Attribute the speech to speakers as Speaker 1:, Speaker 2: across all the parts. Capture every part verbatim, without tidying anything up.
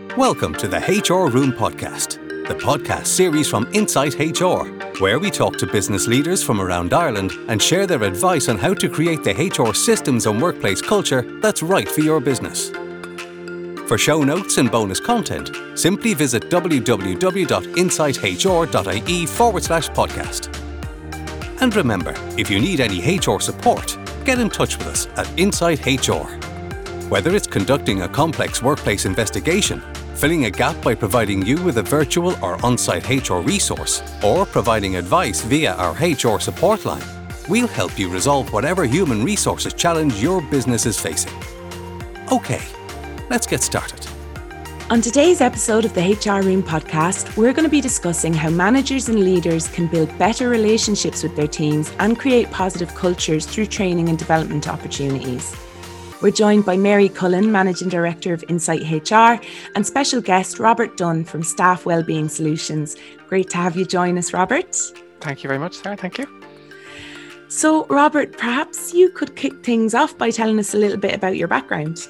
Speaker 1: Welcome to the H R Room Podcast, the podcast series from Insight H R, where we talk to business leaders from around Ireland and share their advice on how to create the H R systems and workplace culture that's right for your business. For show notes and bonus content, simply visit www.insighthr.ie forward slash podcast. And remember, if you need any H R support, get in touch with us at Insight H R. Whether it's conducting a complex workplace investigation, filling a gap by providing you with a virtual or on-site H R resource, or providing advice via our H R support line, we'll help you resolve whatever human resources challenge your business is facing. Okay, let's get started.
Speaker 2: On today's episode of the H R Room Podcast, we're going to be discussing how managers and leaders can build better relationships with their teams and create positive cultures through training and development opportunities. We're joined by Mary Cullen, Managing Director of Insight H R, and special guest Robert Dunn from Staff Wellbeing Solutions. Great to have you join us, Robert.
Speaker 3: Thank you very much, Sarah. Thank you.
Speaker 2: So, Robert, perhaps you could kick things off by telling us a little bit about your background.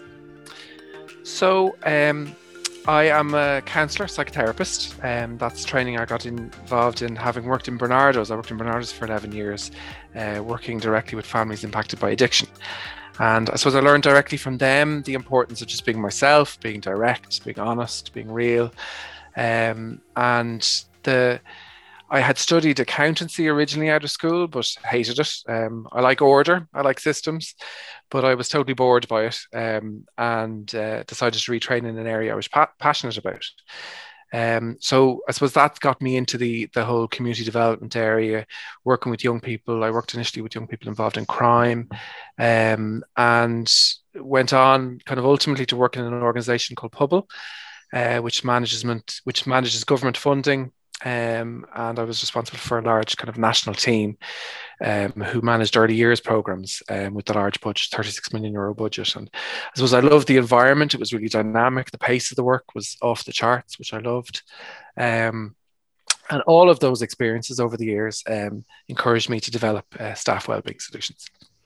Speaker 3: So, um, I am a counsellor, psychotherapist. Um, that's training I got involved in having worked in Barnardo's. I worked in Barnardo's for eleven years, uh, working directly with families impacted by addiction. And I suppose I learned directly from them the importance of just being myself, being direct, being honest, being real. Um, and the I had studied accountancy originally out of school, but hated it. Um, I like order, I like systems, but I was totally bored by it, um, and uh, decided to retrain in an area I was pa- passionate about. Um, so I suppose that got me into the the whole community development area, working with young people. I worked initially with young people involved in crime, um, and went on kind of ultimately to work in an organisation called Pubble, uh, which manages which manages government funding. Um, and I was responsible for a large kind of national team um, who managed early years programs um, with the large budget, thirty-six million euro budget. And I suppose I loved the environment. It was really dynamic. The pace of the work was off the charts, which I loved. Um, and all of those experiences over the years um, encouraged me to develop uh, staff wellbeing solutions.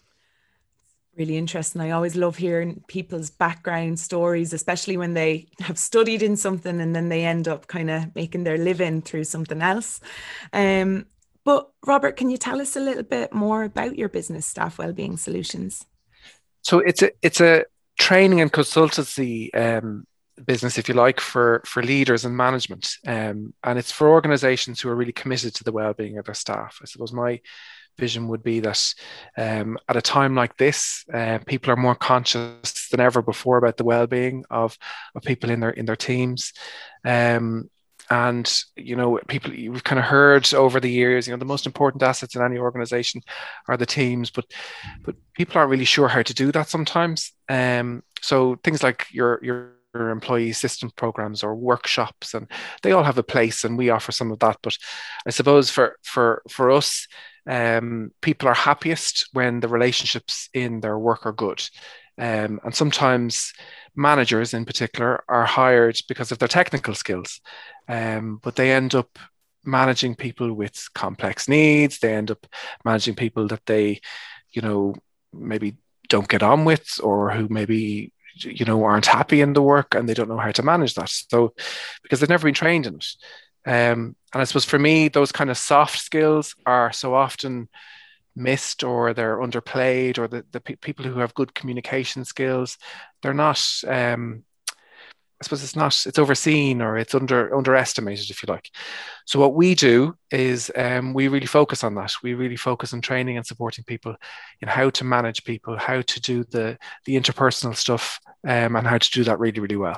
Speaker 2: Really interesting. I always love hearing people's background stories, especially when they have studied in something and then they end up kind of making their living through something else. Um, but Robert, can you tell us a little bit more about your business, Staff Wellbeing Solutions?
Speaker 3: So it's a it's a training and consultancy um, business, if you like, for for leaders and management, um, and it's for organisations who are really committed to the wellbeing of their staff. I suppose my vision would be that um, at a time like this, uh, people are more conscious than ever before about the well-being of, of people in their in their teams. Um, and, you know, people, you've kind of heard over the years, you know, the most important assets in any organization are the teams, but but people aren't really sure how to do that sometimes. Um, so things like your your your employee assistance programs or workshops, and they all have a place, and we offer some of that. But I suppose for for for us, Um, people are happiest when the relationships in their work are good. Um, and sometimes managers in particular are hired because of their technical skills, um, but they end up managing people with complex needs. They end up managing people that they, you know, maybe don't get on with, or who maybe, you know, aren't happy in the work and they don't know how to manage that. So, because they've never been trained in it. Um, and I suppose for me, those kind of soft skills are so often missed, or they're underplayed, or the, the pe- people who have good communication skills, they're not, um, I suppose it's not, it's overseen, or it's under underestimated, if you like. So what we do is um, we really focus on that. We really focus on training and supporting people in how to manage people, how to do the, the interpersonal stuff, um, and how to do that really, really well.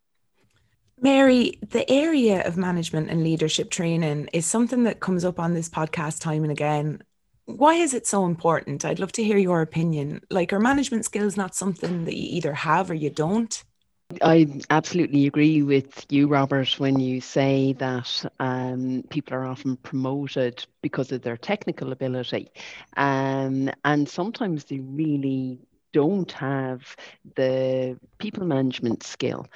Speaker 2: Mary, the area of management and leadership training is something that comes up on this podcast time and again. Why is it so important? I'd love to hear your opinion. Like, are management skills not something that you either have or you don't?
Speaker 4: I absolutely agree with you, Robert, when you say that um, people are often promoted because of their technical ability. Um, and sometimes they really don't have the people management skill.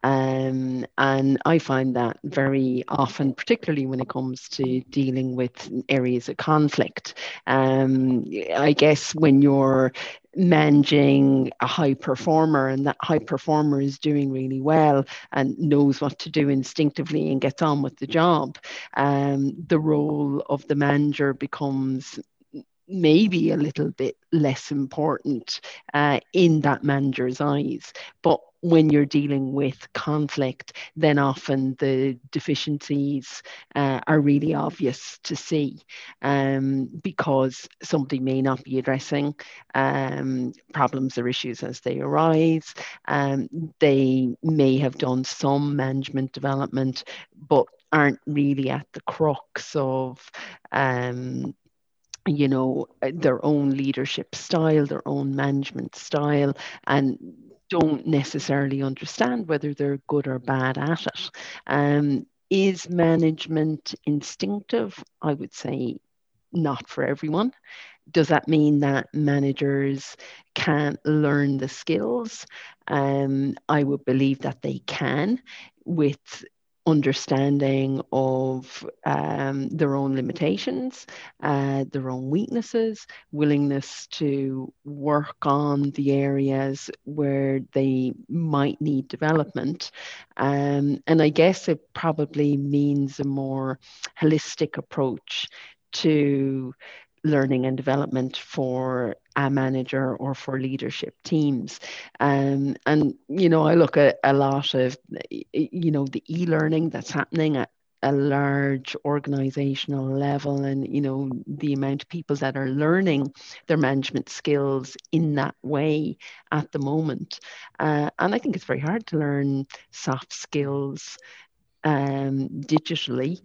Speaker 4: Um, and I find that very often, particularly when it comes to dealing with areas of conflict. Um, I guess when you're managing a high performer and that high performer is doing really well and knows what to do instinctively and gets on with the job, um, the role of the manager becomes maybe a little bit less important uh, in that manager's eyes. But when you're dealing with conflict, then often the deficiencies uh, are really obvious to see, um, because somebody may not be addressing um, problems or issues as they arise. Um, they may have done some management development, but aren't really at the crux of um, you know, their own leadership style, their own management style, and don't necessarily understand whether they're good or bad at it. Um, is management instinctive? I would say not for everyone. Does that mean that managers can't learn the skills? Um, I would believe that they can, with understanding of um, their own limitations, uh, their own weaknesses, willingness to work on the areas where they might need development. Um, and I guess it probably means a more holistic approach to learning and development for a manager or for leadership teams. Um, and, you know, I look at a lot of, you know, the e-learning that's happening at a large organizational level, and, you know, the amount of people that are learning their management skills in that way at the moment. Uh, and I think it's very hard to learn soft skills um, digitally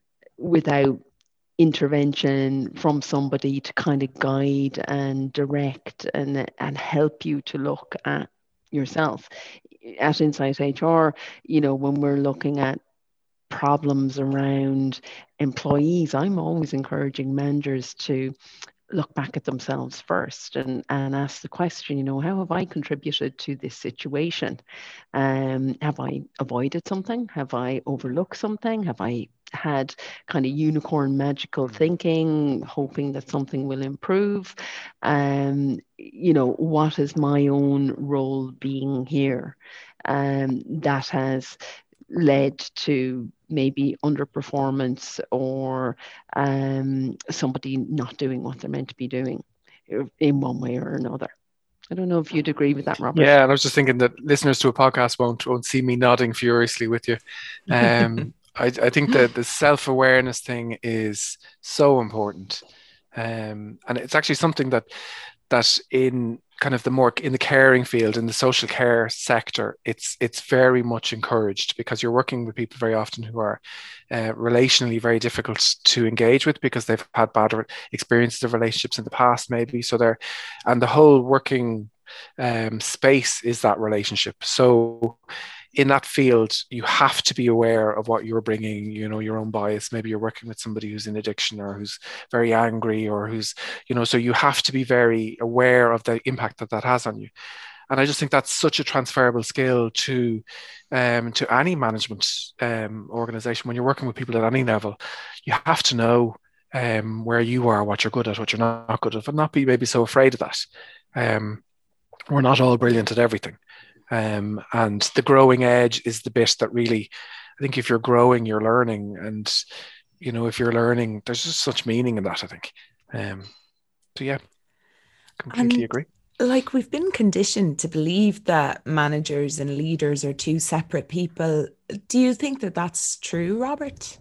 Speaker 4: without intervention from somebody to kind of guide and direct and, and help you to look at yourself. At Insight H R, you know, when we're looking at problems around employees, I'm always encouraging managers to look back at themselves first and, and ask the question, you know, how have I contributed to this situation? Um, have I avoided something? Have I overlooked something? Have I had kind of unicorn magical thinking, hoping that something will improve? Um, you know, what is my own role being here? Um, that has led to maybe underperformance or um, somebody not doing what they're meant to be doing in one way or another. I don't know if you'd agree with that, Robert.
Speaker 3: Yeah, and I was just thinking that listeners to a podcast won't won't see me nodding furiously with you. Um, I, I think that the self-awareness thing is so important, um, and it's actually something that that in kind of the more in the caring field, in the social care sector, it's it's very much encouraged, because you're working with people very often who are uh, relationally very difficult to engage with because they've had bad experiences of relationships in the past, maybe. So they're, and the whole working um, space is that relationship. So in that field, you have to be aware of what you're bringing, you know, your own bias. Maybe you're working with somebody who's in addiction or who's very angry or who's, you know, so you have to be very aware of the impact that that has on you. And I just think that's such a transferable skill to um, to any management um, organization. When you're working with people at any level, you have to know um, where you are, what you're good at, what you're not good at, and not be maybe so afraid of that. Um, we're not all brilliant at everything. Um, and the growing edge is the bit that really, I think if you're growing, you're learning. And, you know, if you're learning, there's just such meaning in that, I think. Um, so, yeah, completely
Speaker 2: and,
Speaker 3: agree.
Speaker 2: Like, we've been conditioned to believe that managers and leaders are two separate people. Do you think that that's true, Robert?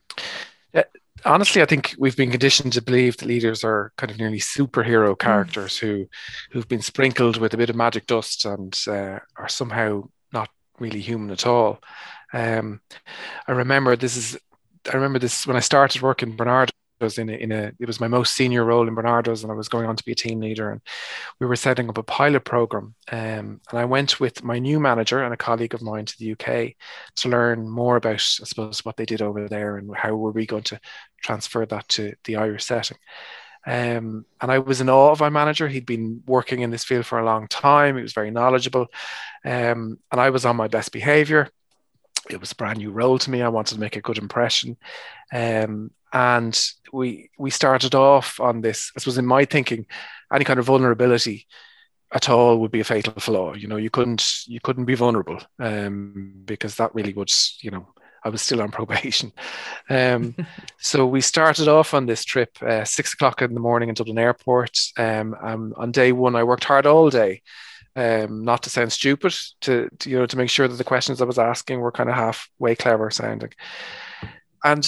Speaker 3: Uh, honestly, I think we've been conditioned to believe that leaders are kind of nearly superhero characters mm. who, who've been sprinkled with a bit of magic dust and uh, are somehow not really human at all. Um, I remember this is, I remember this when I started working in Barnardo's in a, in a, it was my most senior role in Barnardo's, and I was going on to be a team leader, and we were setting up a pilot program. Um, and I went with my new manager and a colleague of mine to the U K to learn more about, I suppose, what they did over there and how were we going to transfer that to the Irish setting. Um, and I was in awe of my manager. He'd been working in this field for a long time. He was very knowledgeable. Um, and I was on my best behavior. It was a brand new role to me. I wanted to make a good impression. Um, and we we started off on this. This was in my thinking, any kind of vulnerability at all would be a fatal flaw. You know, you couldn't you couldn't be vulnerable, um, because that really would, you know, I was still on probation. Um, so we started off on this trip, uh, six o'clock in the morning in Dublin Airport. Um, um, on day one, I worked hard all day, um, not to sound stupid, to, to you know to make sure that the questions I was asking were kind of halfway clever sounding. And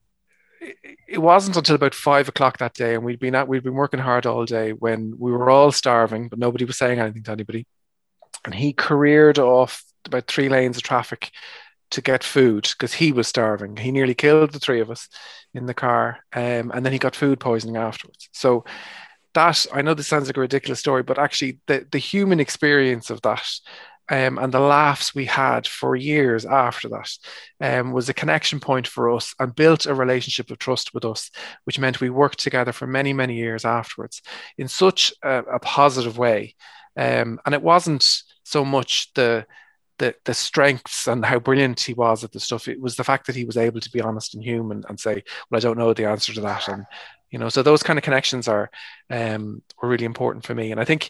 Speaker 3: it wasn't until about five o'clock that day, and we'd been at we'd been working hard all day, when we were all starving, but nobody was saying anything to anybody. And he careered off about three lanes of traffic to get food because he was starving. He nearly killed the three of us in the car, um, and then he got food poisoning afterwards. So that, I know this sounds like a ridiculous story, but actually the the human experience of that, Um, and the laughs we had for years after that, um, was a connection point for us and built a relationship of trust with us, which meant we worked together for many, many years afterwards in such a, a positive way. Um, and it wasn't so much the, the the strengths and how brilliant he was at the stuff. It was the fact that he was able to be honest and human and say, well, I don't know the answer to that. And, you know, so those kind of connections are um, were really important for me. And I think,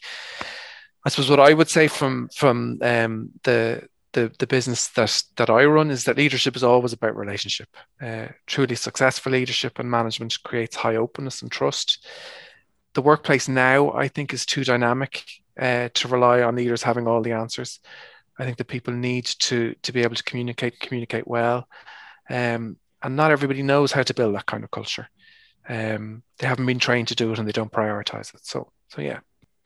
Speaker 3: I suppose what I would say from from um, the, the the business that that I run is that leadership is always about relationship. Uh, truly successful leadership and management creates high openness and trust. The workplace now, I think, is too dynamic uh, to rely on leaders having all the answers. I think that people need to to be able to communicate, communicate well, um, and not everybody knows how to build that kind of culture. Um, they haven't been trained to do it, and they don't prioritize it. So, so yeah.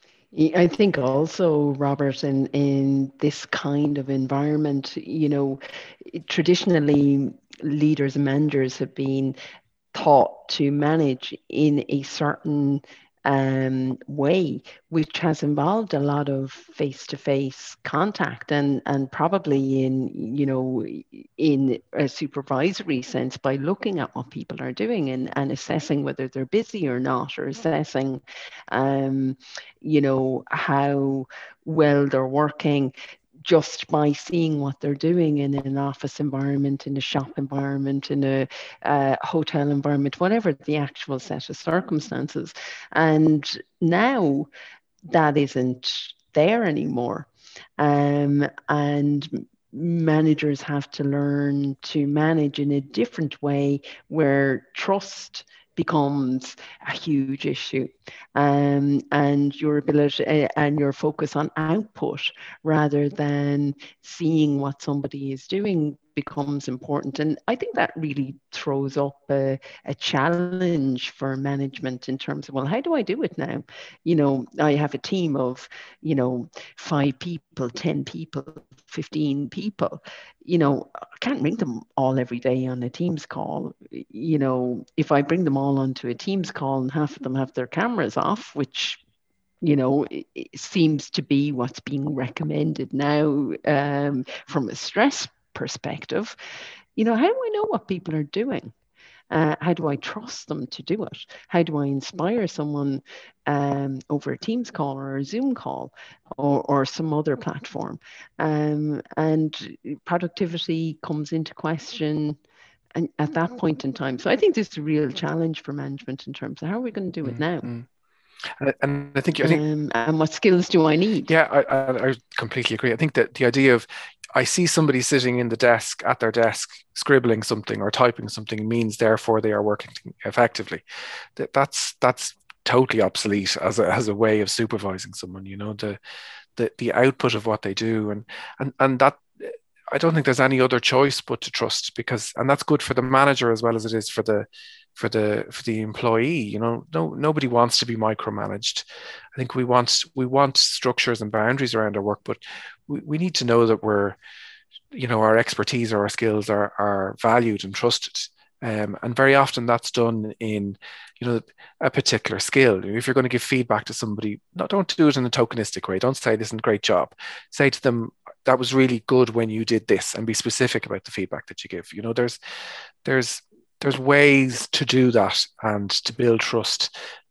Speaker 4: I think also, Robert, in, in this kind of environment, you know, traditionally leaders and managers have been taught to manage in a certain um, way, which has involved a lot of face-to-face contact and, and probably in, you know, in a supervisory sense by looking at what people are doing and, and assessing whether they're busy or not, or assessing, um, you know, how well they're working, just by seeing what they're doing in an office environment, in a shop environment, in a uh, hotel environment, whatever the actual set of circumstances. And now that isn't there anymore. Um, and managers have to learn to manage in a different way where trust becomes a huge issue, um, and your ability uh, and your focus on output rather than seeing what somebody is doing becomes important. And I think that really throws up a, a challenge for management in terms of, well, how do I do it now? You know, I have a team of, you know, five people, ten people, fifteen people. You know, I can't bring them all every day on a Teams call. You know, if I bring them all onto a Teams call and half of them have their cameras off, which, you know, it, it seems to be what's being recommended now um, from a stress perspective, you know, how do I know what people are doing? Uh, how do I trust them to do it? How do I inspire someone um, over a Teams call or a Zoom call or, or some other platform? Um, and productivity comes into question and at that point in time. So I think this is a real challenge for management in terms of how are we going to do it now?
Speaker 3: Mm-hmm. And, and I think, I think
Speaker 4: um, and what skills do I need?
Speaker 3: Yeah, I, I, I completely agree. I think that the idea of, I see somebody sitting in the desk at their desk, scribbling something or typing something means therefore they are working effectively. That, that's that's totally obsolete as a as a way of supervising someone. You know, the the the output of what they do, and and and that, I don't think there's any other choice but to trust, because, and that's good for the manager as well as it is for the for the for the employee. You know, no nobody wants to be micromanaged. I think we want we want structures and boundaries around our work, but we, we need to know that we're, you know, our expertise or our skills are are valued and trusted. Um, and very often that's done in, you know, a particular skill. If you're going to give feedback to somebody, no, don't do it in a tokenistic way. Don't say, "Listen, great job." Say to them, "That was really good when you did this," and be specific about the feedback that you give. You know, there's there's there's ways to do that and to build trust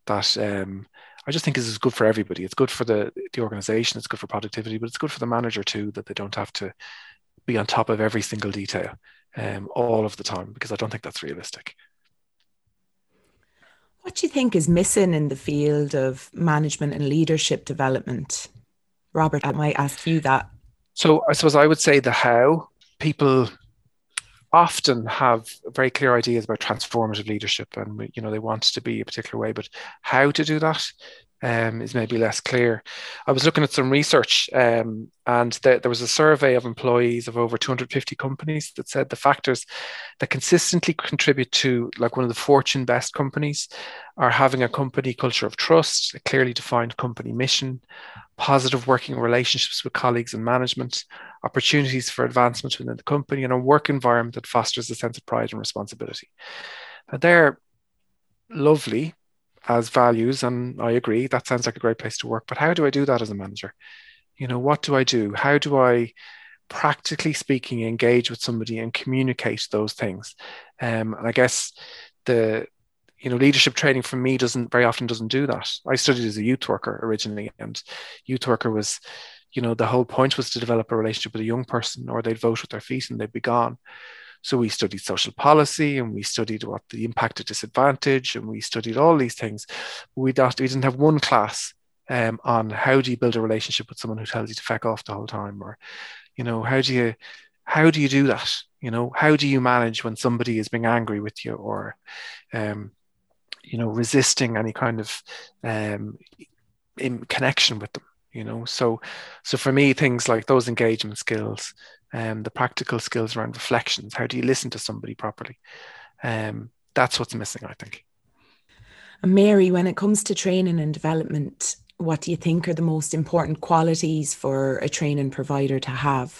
Speaker 3: that um, I just think is good for everybody. It's good for the, the organization, it's good for productivity, but it's good for the manager too, that they don't have to be on top of every single detail um, all of the time, because I don't think that's realistic.
Speaker 2: What do you think is missing in the field of management and leadership development? Robert, I might ask you that.
Speaker 3: So I suppose I would say the how. People often have very clear ideas about transformative leadership, and you know they want to be a particular way, but how to do that um, is maybe less clear. I was looking at some research, um, and th- there was a survey of employees of over two hundred fifty companies that said the factors that consistently contribute to, like, one of the Fortune best companies are having a company culture of trust, a clearly defined company mission, positive working relationships with colleagues and management, opportunities for advancement within the company, and a work environment that fosters a sense of pride and responsibility. Now, they're lovely as values, and I agree, that sounds like a great place to work, but how do I do that as a manager? You know, what do I do? How do I, practically speaking, engage with somebody and communicate those things? Um, and I guess the you know, leadership training for me doesn't very often doesn't do that. I studied as a youth worker originally, and youth worker was, you know, the whole point was to develop a relationship with a young person, or they'd vote with their feet and they'd be gone. So we studied social policy, and we studied what the impact of disadvantage, and we studied all these things. We, not, we didn't have one class um, on how do you build a relationship with someone who tells you to feck off the whole time, or, you know, how do you how do you do that? You know, how do you manage when somebody is being angry with you, or um, you know, resisting any kind of um, in connection with them, you know. So, so for me, things like those engagement skills and um, the practical skills around reflections, how do you listen to somebody properly? Um, that's what's missing, I think.
Speaker 2: And Mary, when it comes to training and development, what do you think are the most important qualities for a training provider to have?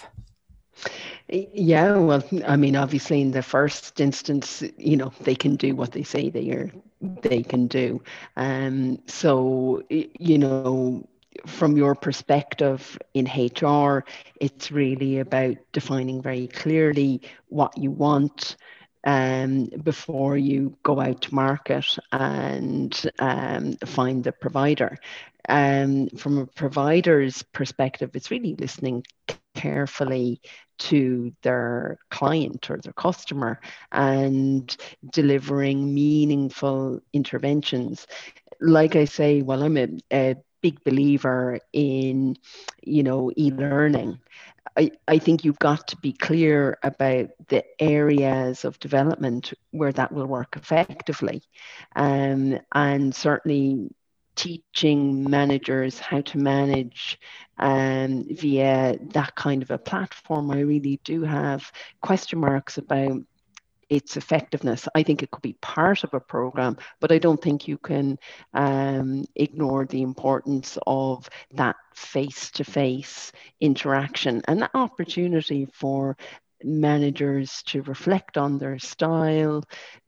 Speaker 4: Yeah, well, I mean, obviously, in the first instance, you know, they can do what they say they are, they can do. Um, so, you know, from your perspective in H R, it's really about defining very clearly what you want um, before you go out to market and um, find the provider. Um, from a provider's perspective, it's really listening carefully to their client or their customer and delivering meaningful interventions. Like I say, well, I'm a, a big believer in, you know, e-learning. I, I think you've got to be clear about the areas of development where that will work effectively. Um, and certainly teaching managers how to manage um, via that kind of a platform, I really do have question marks about its effectiveness. I think it could be part of a program, but I don't think you can um, ignore the importance of that face-to-face interaction and that opportunity for managers to reflect on their style,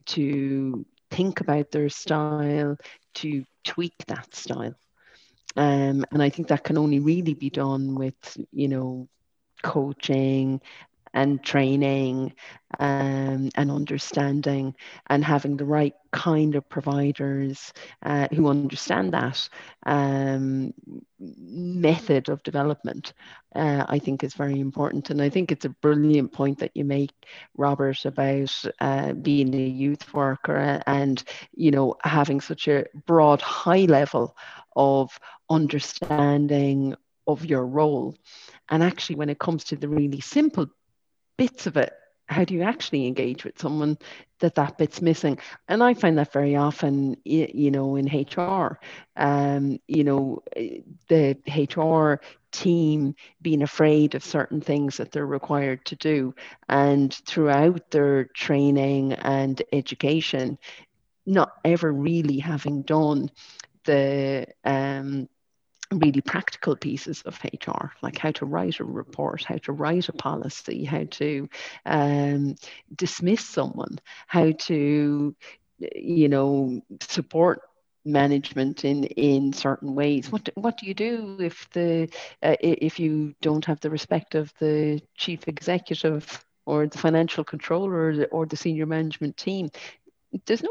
Speaker 4: to think about their style, to tweak that style. Um, and I think that can only really be done with, you know, coaching and training um, and understanding and having the right kind of providers uh, who understand that um, method of development, uh, I think is very important. And I think it's a brilliant point that you make, Robert, about uh, being a youth worker and, you know, having such a broad, high level of understanding of your role. And actually, when it comes to the really simple bits of it, how do you actually engage with someone that that bit's missing? And I find that very often, you know, in H R, um, you know, the H R team being afraid of certain things that they're required to do. And throughout their training and education, not ever really having done the um, really practical pieces of H R, like how to write a report, how to write a policy, how to um, dismiss someone, how to, you know, support management in in certain ways. What what do you do if the uh, if you don't have the respect of the chief executive or the financial controller or the, or the senior management team? There's no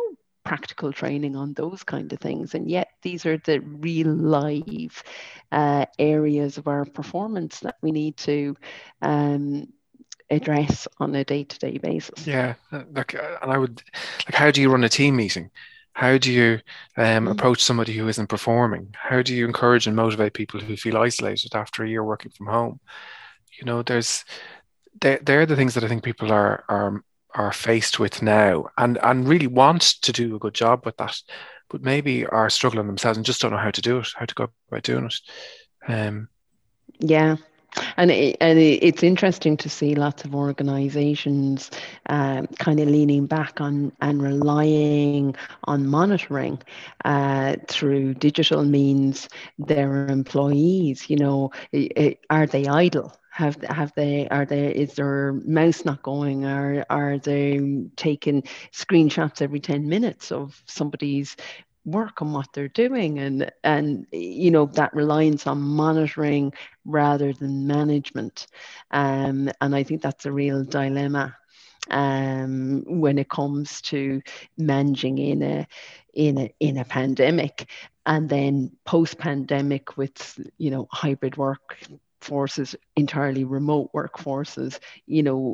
Speaker 4: practical training on those kind of things. And yet these are the real live uh, areas of our performance that we need to um, address on a day-to-day basis.
Speaker 3: Yeah, like, and I would, like, how do you run a team meeting? How do you um, mm. approach somebody who isn't performing? How do you encourage and motivate people who feel isolated after a year working from home? You know, there's, they're, they're the things that I think people are are are faced with now, and and really want to do a good job with that, but maybe are struggling themselves and just don't know how to do it, how to go about doing it. Um,
Speaker 4: yeah. And it, and it's interesting to see lots of organizations um, kind of leaning back on and relying on monitoring uh, through digital means their employees. You know, are they idle? Have have they? Are they? Is their mouse not going? Are are they taking screenshots every ten minutes of somebody's work on what they're doing? And and you know, that reliance on monitoring rather than management, um, and I think that's a real dilemma um, when it comes to managing in a in a in a pandemic, and then post-pandemic with, you know, hybrid work forces, entirely remote workforces. You know,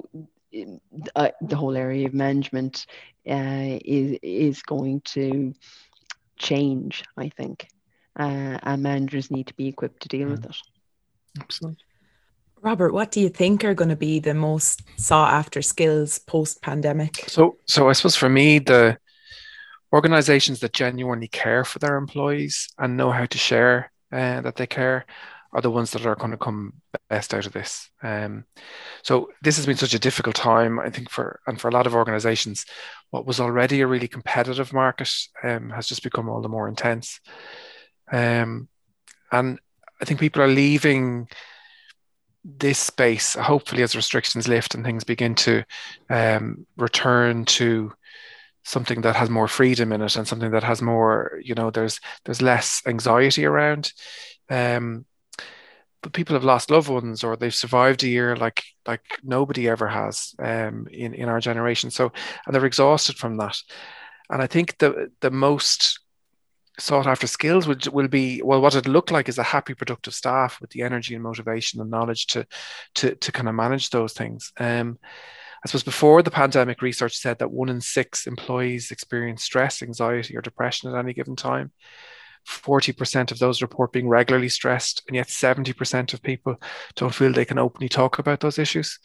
Speaker 4: uh, the whole area of management uh, is is going to change, I think, uh, and managers need to be equipped to deal
Speaker 3: mm.
Speaker 4: with it.
Speaker 3: Absolutely.
Speaker 2: Robert, what do you think are going to be the most sought after skills post-pandemic?
Speaker 3: So, so I suppose for me, the organizations that genuinely care for their employees and know how to share uh, that they care are the ones that are going to come best out of this. Um, so this has been such a difficult time, I think, for and for a lot of organizations. What was already a really competitive market um, has just become all the more intense. Um, and I think people are leaving this space, hopefully as restrictions lift and things begin to um, return to something that has more freedom in it and something that has more, you know, there's there's less anxiety around. Um, but people have lost loved ones, or they've survived a year like like nobody ever has um, in in our generation. So, and they're exhausted from that. And I think the the most sought after skills would will be, well, what it look like is a happy, productive staff with the energy and motivation and knowledge to to to kind of manage those things. Um, I suppose before the pandemic, research said that one in six employees experience stress, anxiety, or depression at any given time. forty percent of those report being regularly stressed, and yet seventy percent of people don't feel they can openly talk about those issues.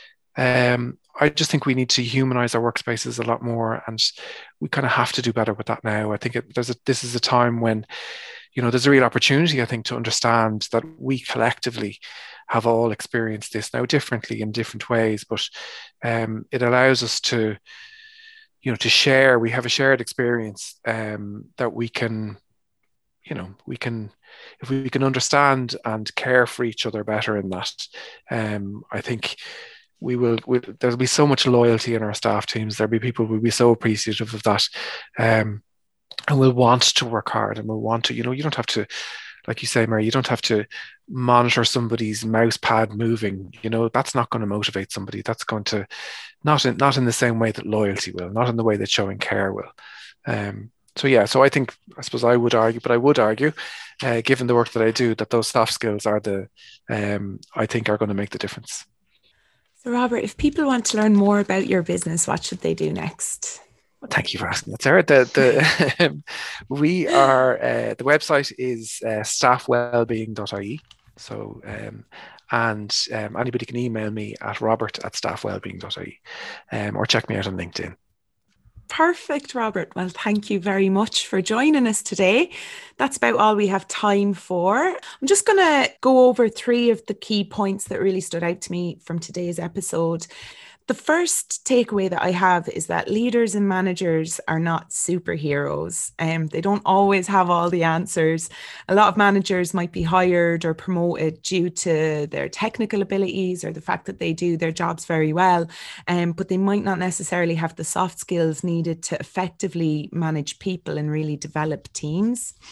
Speaker 3: Um, I just think we need to humanize our workspaces a lot more, and we kind of have to do better with that now. I think it, there's a, this is a time when, you know, there's a real opportunity, I think, to understand that we collectively have all experienced this now differently in different ways, but um, it allows us to, you know, to share. We have a shared experience um, that we can, you know, we can, if we can understand and care for each other better in that, um, I think we will, we, there'll be so much loyalty in our staff teams. There'll be people who will be so appreciative of that. Um, and we'll want to work hard, and we'll want to, you know, you don't have to, like you say, Mary, you don't have to monitor somebody's mouse pad moving. You know, that's not going to motivate somebody. That's going to, not in, not in the same way that loyalty will, not in the way that showing care will. Um, so yeah, so I think, I suppose I would argue, but I would argue, uh, given the work that I do, that those soft skills are the, um, I think are going to make the difference.
Speaker 2: So Robert, if people want to learn more about your business, what should they do next?
Speaker 3: Well, thank you for asking that, Sarah. The, the, we are, uh, the website is uh, staff wellbeing dot I E. So, um, and um, anybody can email me at robert at staff wellbeing dot I E, um, or check me out on LinkedIn.
Speaker 2: Perfect, Robert. Well, thank you very much for joining us today. That's about all we have time for. I'm just going to go over three of the key points that really stood out to me from today's episode. The first takeaway that I have is that leaders and managers are not superheroes. Um, they don't always have all the answers. A lot of managers might be hired or promoted due to their technical abilities or the fact that they do their jobs very well, um, but they might not necessarily have the soft skills needed to effectively manage people and really develop teams.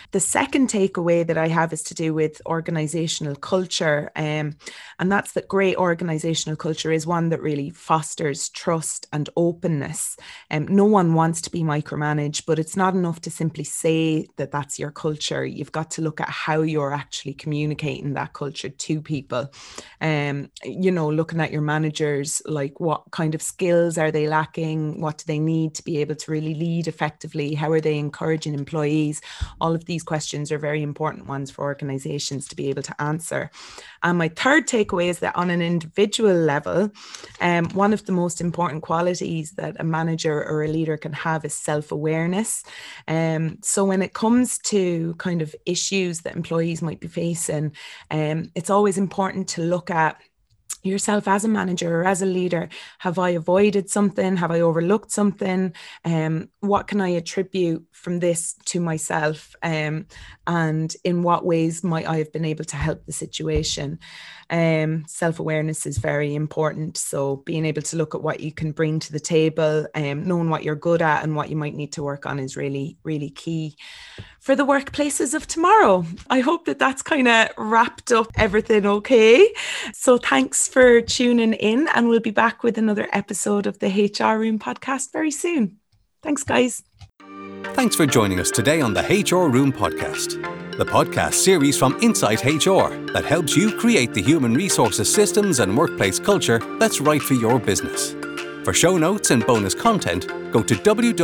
Speaker 2: The second takeaway that I have is to do with organizational culture. Um, and that's that great organizational culture is one that really fosters trust and openness. Um, no one wants to be micromanaged, but it's not enough to simply say that that's your culture. You've got to look at how you're actually communicating that culture to people. Um, you know, looking at your managers, like what kind of skills are they lacking? What do they need to be able to really lead effectively? How are they encouraging employees? All of these questions are very important ones for organizations to be able to answer. And my third takeaway is that on an individual level, um, one of the most important qualities that a manager or a leader can have is self-awareness. Um, so when it comes to kind of issues that employees might be facing, um, it's always important to look at yourself as a manager or as a leader. Have I avoided something? Have I overlooked something? Um, what can I attribute from this to myself? Um, and in what ways might I have been able to help the situation? Um, self-awareness is very important. So being able to look at what you can bring to the table, um, knowing what you're good at and what you might need to work on is really, really key for the workplaces of tomorrow. I hope that that's kind of wrapped up everything okay. So thanks for tuning in, and we'll be back with another episode of the H R Room podcast very soon. Thanks, guys.
Speaker 1: Thanks for joining us today on the H R Room podcast, the podcast series from Insight H R that helps you create the human resources systems and workplace culture that's right for your business. For show notes and bonus content, go to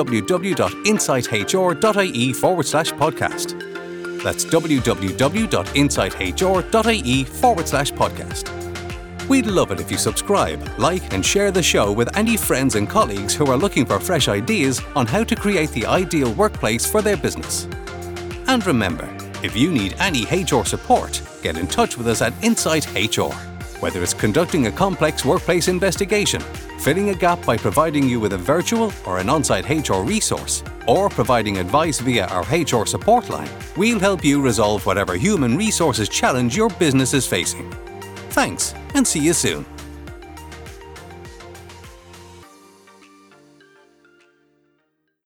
Speaker 1: www.insighthr.ie forward slash podcast. That's www.insighthr.ie forward slash podcast. We'd love it if you subscribe, like, and share the show with any friends and colleagues who are looking for fresh ideas on how to create the ideal workplace for their business. And remember, if you need any H R support, get in touch with us at Insight H R. Whether it's conducting a complex workplace investigation, filling a gap by providing you with a virtual or an on-site H R resource, or providing advice via our H R support line, we'll help you resolve whatever human resources challenge your business is facing. Thanks, and see you soon.